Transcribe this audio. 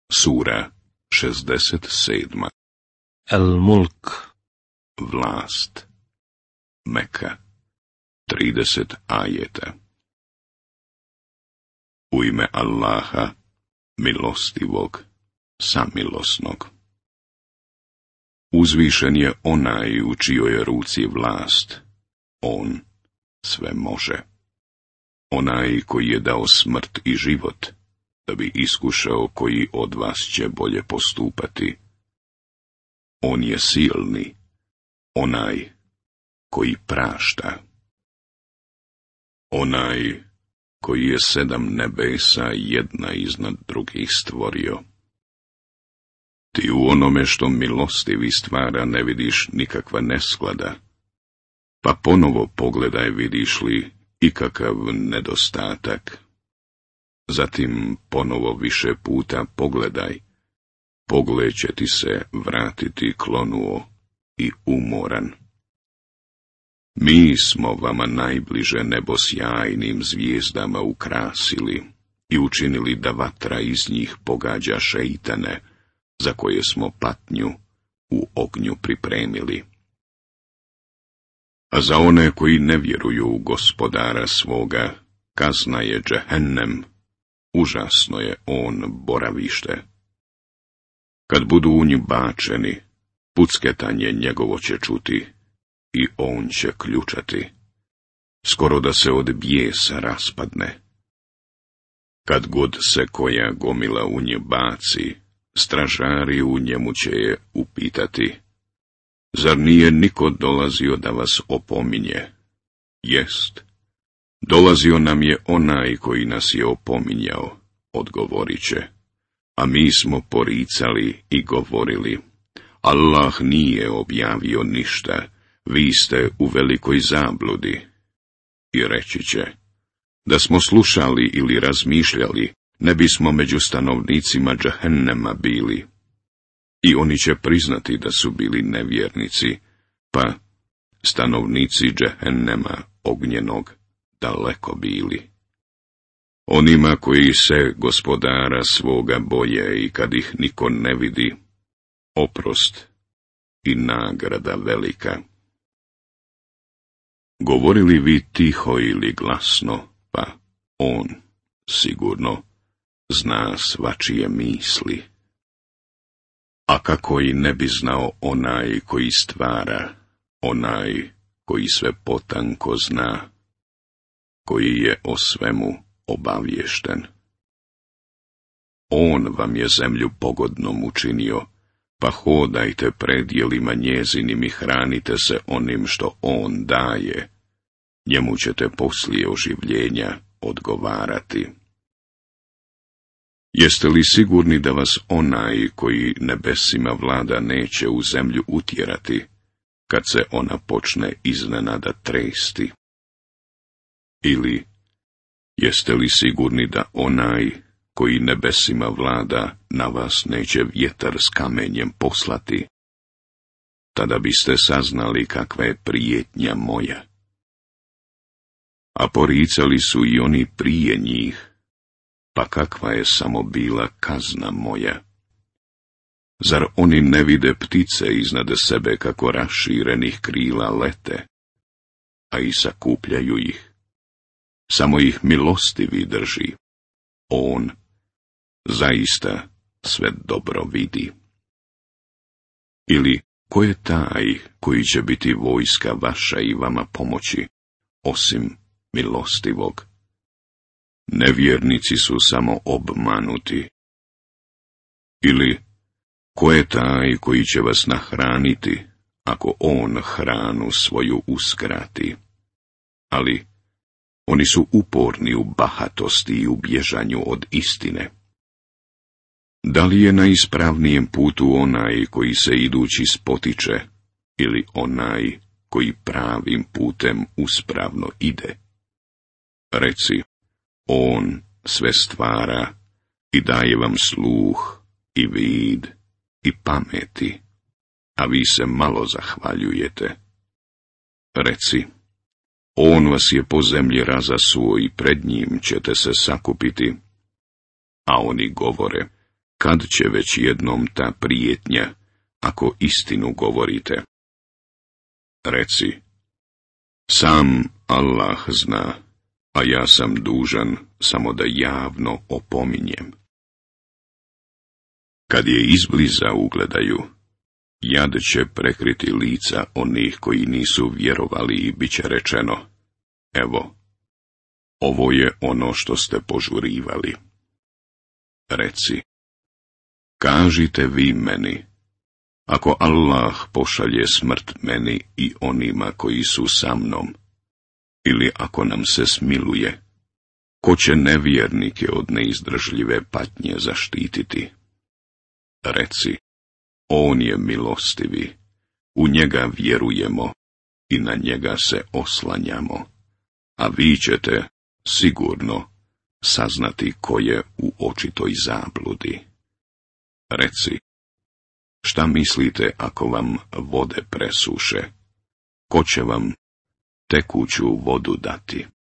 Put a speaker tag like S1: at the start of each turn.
S1: Sura 67.
S2: Al-Mulk.
S1: Vlast. Meka. 30 ajeta. U ime Allaha, milostivog, samilosnog. Uzvišen je onaj u čijoj je ruci vlast. On sve može. Onaj koji je dao smrt i život, da bi iskušao koji od vas će bolje postupati. On je silni, onaj koji prašta. Onaj koji je 7 nebesa jedna iznad drugih stvorio. Ti u onome što milostivi stvara ne vidiš nikakva nesklada, pa ponovo pogledaj vidiš li ikakav nedostatak. Zatim ponovo više puta pogledaj, pogled će ti se vratiti klonuo i umoran. Mi smo vama najbliže nebo sjajnim zvijezdama ukrasili i učinili da vatra iz njih pogađa šeitane, za koje smo patnju u ognju pripremili. A za one koji ne vjeruju u Gospodara svoga, kazna je džehennem, užasno je on boravište. Kad budu u nju bačeni, pucketanje njegovo će čuti i on će ključati, skoro da se od bijesa raspadne. Kad god se koja gomila u nju baci, stražari u njemu će je upitati: zar nije niko dolazio da vas opominje? Jest, dolazio nam je onaj koji nas je opominjao, odgovorit će, a mi smo poricali i govorili: Allah nije objavio ništa, vi ste u velikoj zabludi. I reći će: da smo slušali ili razmišljali, ne bismo među stanovnicima džehennema bili. I oni će priznati da su bili nevjernici, pa stanovnici džehennema ognjenog daleko bili. Onima koji se Gospodara svoga boje i kad ih niko ne vidi, oprost i nagrada velika. Govorili vi tiho ili glasno, pa on sigurno zna svačije misli. A kako i ne bi znao onaj koji stvara, onaj koji sve potanko zna, koji je o svemu obaviješten. On vam je zemlju pogodnom učinio, pa hodajte predjelima njezinim i hranite se onim što on daje. Njemu ćete poslije oživljenja odgovarati. Jeste li sigurni da vas onaj koji nebesima vlada neće u zemlju utjerati, kad se ona počne iznenada tresti? Ili jeste li sigurni da onaj koji nebesima vlada na vas neće vjetar s kamenjem poslati? Tada biste saznali kakva je prijetnja moja. A poricali su i oni prije njih, pa kakva je samo bila kazna moja. Zar oni ne vide ptice iznad sebe kako raširenih krila lete, a i sakupljaju ih? Samo ih milostivi drži. On zaista sve dobro vidi. Ili ko je taj koji će biti vojska vaša i vama pomoći, osim milostivog? Nevjernici su samo obmanuti. Ili ko je taj koji će vas nahraniti, ako on hranu svoju uskrati? Ali oni su uporni u bahatosti i u bježanju od istine. Da li je na ispravnijem putu onaj koji se idući spotiče, ili onaj koji pravim putem uspravno ide? Reci: on sve stvara i daje vam sluh i vid i pameti, a vi se malo zahvaljujete. Reci: on vas je po zemlji razasuo i pred njim ćete se sakupiti. A oni govore: kad će već jednom ta prijetnja, ako istinu govorite? Reci, sam Allah zna, a ja sam dužan samo da javno opominjem. Kad je izbliza ugledaju, jad će prekriti lica onih koji nisu vjerovali i bit će rečeno, evo, ovo je ono što ste požurivali. Reci, kažite vi meni, ako Allah pošalje smrt meni i onima koji su sa mnom, ili ako nam se smiluje, ko će nevjernike od neizdržljive patnje zaštititi? Reci, on je milostivi, u njega vjerujemo i na njega se oslanjamo, a vi ćete, sigurno, saznati ko je u očitoj zabludi. Reci, šta mislite ako vam vode presuše? Ko će vam tekuću vodu dati?